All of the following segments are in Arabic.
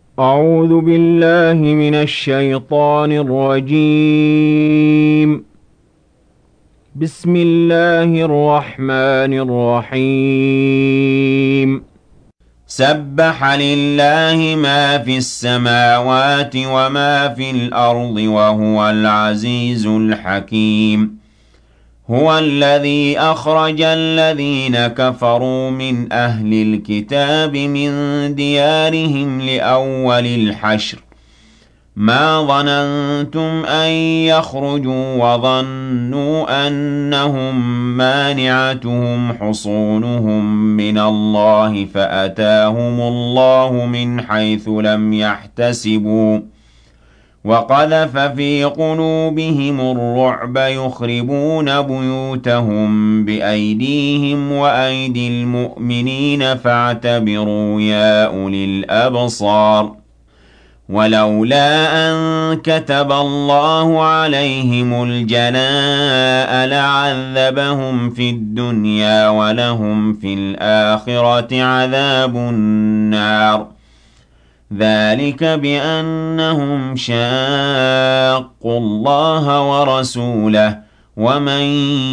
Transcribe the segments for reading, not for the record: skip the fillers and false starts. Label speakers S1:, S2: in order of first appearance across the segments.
S1: أعوذ بالله من الشيطان الرجيم. بسم الله الرحمن الرحيم.
S2: سبح لله ما في السماوات وما في الأرض وهو العزيز الحكيم. هو الذي أخرج الذين كفروا من أهل الكتاب من ديارهم لأول الحشر ما ظننتم أن يخرجوا وظنوا أنهم مانعتهم حصونهم من الله فأتاهم الله من حيث لم يحتسبوا وقذف في قلوبهم الرعب يخربون بيوتهم بأيديهم وأيدي المؤمنين فاعتبروا يا أولي الأبصار. ولولا أن كتب الله عليهم الجلاء لعذبهم في الدنيا ولهم في الآخرة عذاب النار. ذلك بأنهم شاقوا الله ورسوله ومن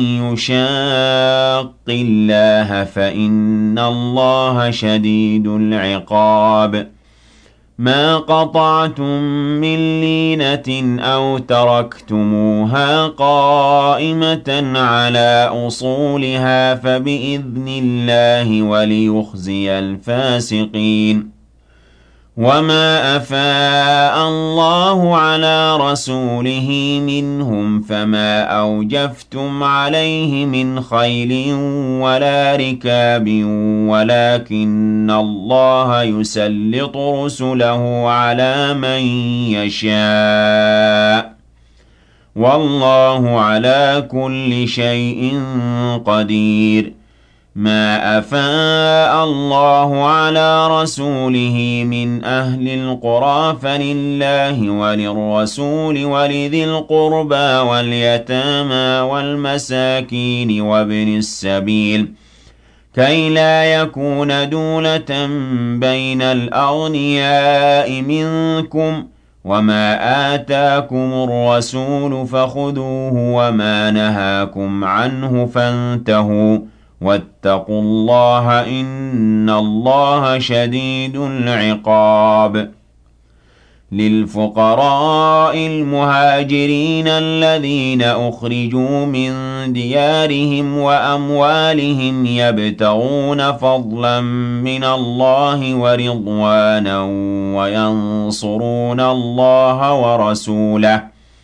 S2: يشاق الله فإن الله شديد العقاب. ما قطعتم من لينة أو تركتموها قائمة على أصولها فبإذن الله وليخزي الفاسقين. وما أفاء الله على رسوله منهم فما أوجفتم عليه من خيل ولا ركاب ولكن الله يسلط رسله على من يشاء والله على كل شيء قدير. ما أفاء الله على رسوله من أهل القرى فلله وللرسول ولذي القربى واليتامى والمساكين وابن السبيل كي لا يكون دولة بين الأغنياء منكم وما آتاكم الرسول فخذوه وما نهاكم عنه فانتهوا واتقوا الله إن الله شديد العقاب. للفقراء المهاجرين الذين أخرجوا من ديارهم وأموالهم يبتغون فضلا من الله ورضوانا وينصرون الله ورسوله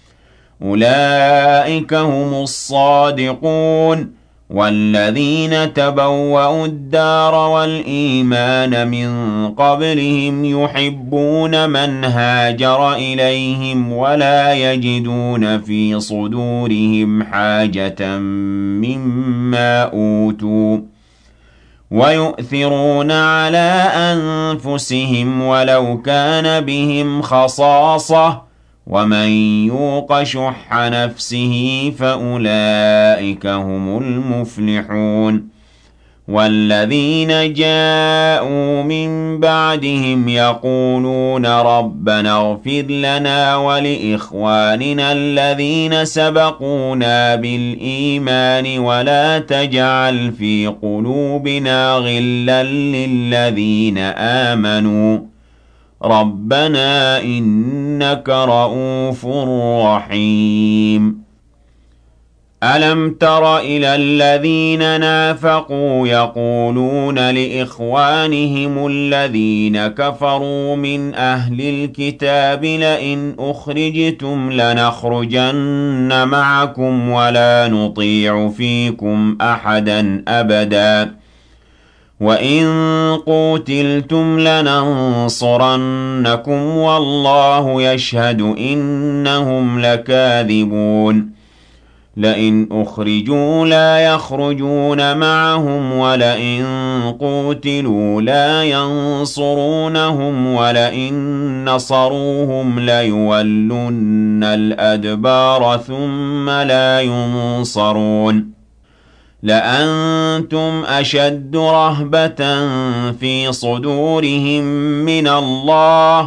S2: أولئك هم الصادقون. والذين تبوأوا الدار والإيمان من قبلهم يحبون من هاجر إليهم ولا يجدون في صدورهم حاجة مما أوتوا ويؤثرون على أنفسهم ولو كان بهم خصاصة ومن يوق شح نفسه فأولئك هم المفلحون. والذين جاءوا من بعدهم يقولون ربنا اغفر لنا ولإخواننا الذين سبقونا بالإيمان ولا تجعل في قلوبنا غلا للذين آمنوا ربنا إنك رؤوف رحيم. ألم تر إلى الذين نافقوا يقولون لإخوانهم الذين كفروا من أهل الكتاب لئن أخرجتم لنخرجن معكم ولا نطيع فيكم أحدا أبدا وإن قوتلتم لننصرنكم والله يشهد إنهم لكاذبون. لئن أخرجوا لا يخرجون معهم ولئن قوتلوا لا ينصرونهم ولئن نصروهم ليولن الأدبار ثم لا ينصرون. لأنتم أشد رهبة في صدورهم من الله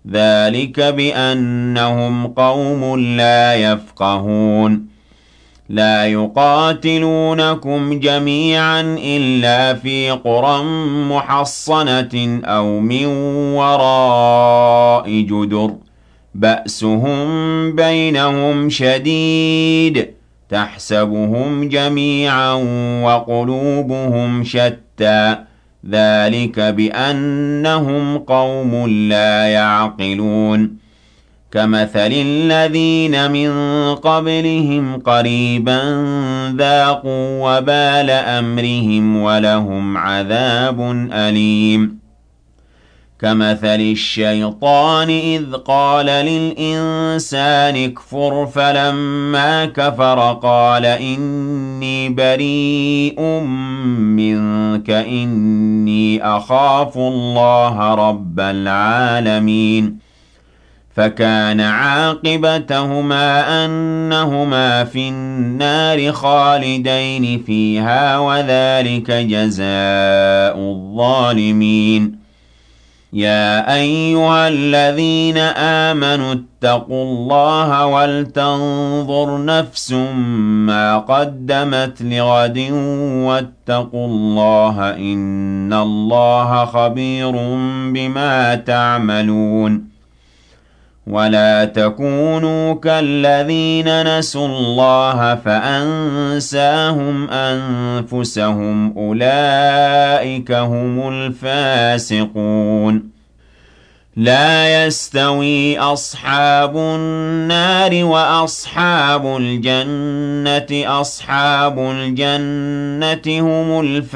S2: ذلك بأنهم قوم لا يفقهون لا يقاتلونكم جميعا إلا في قرى محصنة أو من وراء جدر بأسهم بينهم شديد تحسبهم جميعا وقلوبهم شتى ذلك بأنهم قوم لا يعقلون كمثل الذين من قبلهم قريبا ذاقوا وبال أمرهم ولهم عذاب أليم كمثل الشيطان إذ قال للإنسان اكفر فلما كفر قال إني بريء منك إني أخاف الله رب العالمين فكان عاقبتهما أنهما في النار خالدين فيها وذلك جزاء الظالمين يا أيها الذين آمنوا اتقوا الله ولتنظر نفس ما قدمت لغد واتقوا الله إن الله خبير بما تعملون ولا تكونوا كالذين نسوا الله فأنساهم أنفسهم أولئك هم الفاسقون لا يستوي أصحاب النار وأصحاب الجنة أصحاب الجنة هم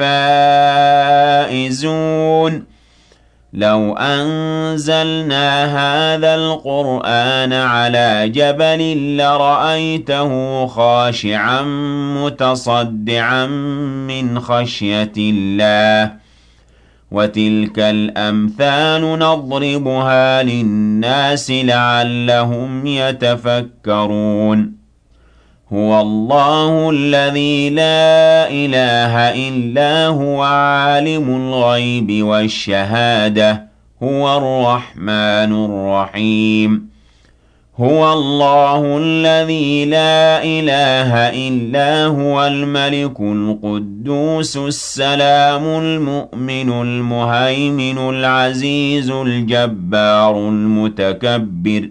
S2: الفائزون لو أنزلنا هذا القرآن على جبل لرأيته خاشعا متصدعا من خشية الله وتلك الأمثال نضربها للناس لعلهم يتفكرون هو الله الذي لا إله إلا هو عالم الغيب والشهادة هو الرحمن الرحيم هو الله الذي لا إله إلا هو الملك القدوس السلام المؤمن المهيمن العزيز الجبار المتكبر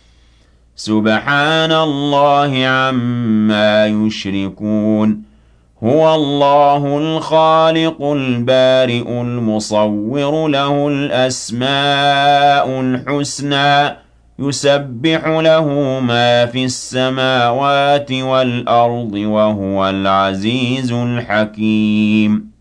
S2: سبحان الله عما يشركون هو الله الخالق البارئ المصور له الأسماء الحسنى يسبح له ما في السماوات والأرض وهو العزيز الحكيم